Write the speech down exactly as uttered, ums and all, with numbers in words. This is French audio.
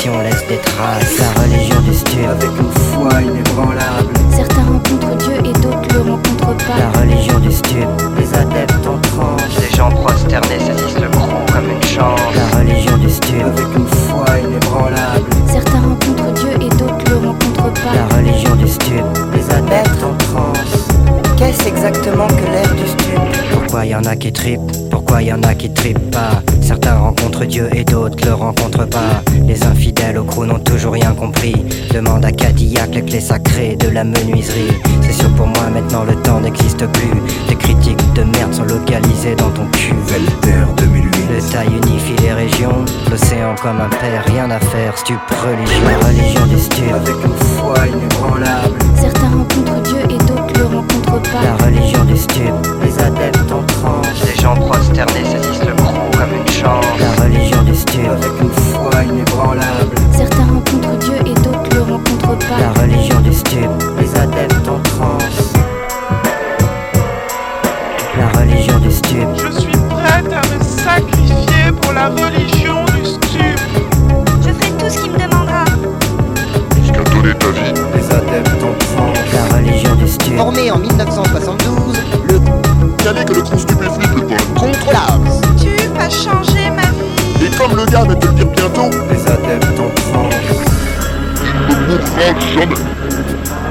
répétition laisse des traces. La religion du stup, avec une foi inébranlable. Certains rencontrent Dieu et d'autres le rencontrent pas. La religion du stup, les adeptes en transe. Les gens prosternés saisissent le crew comme une chance. La religion du stup, avec une foi inébranlable. Certains rencontrent Dieu et d'autres le rencontrent pas. La religion du stup, les adeptes en transe. Qu'est-ce exactement que l'air du stup? Pourquoi y en a qui trippent? Pourquoi y en a qui trippent pas? Certains rencontrent Dieu et d'autres le rencontrent pas. Les infidèles au crew n'ont toujours rien compris. Demande à Cadillac, les clés sacrées de la menuiserie. C'est sûr pour moi maintenant le temps n'existe plus. Tes critiques de merde sont localisées dans ton cul. Velter deux mille huit. Le taille unifie les régions. L'océan comme un père, rien à faire. Stup religion, la religion du stup, avec une foi inébranlable. Certains rencontrent Dieu et d'autres le rencontrent pas. La religion du stup, les adeptes en transe. Les gens prosternés saisissent le crew comme une chance. La religion du stup, avec une foi inébranlable. Certains rencontrent Dieu et d'autres le rencontrent pas. La religion du stup, les adeptes en transe. La religion du stup. Je suis prête à me sacrifier pour la religion du stup. Je ferai tout ce qu'il me demandera. Jusqu'à donner ta vie. Les adeptes en transe. La religion du stup. Formé en mille neuf cent soixante-douze, le Calé que le crew stupéfique le temps. contrôlable. Stup a changé ma vie. Et comme le gars va te le dire bientôt, Les adeptes en transe. il ne mourra jamais.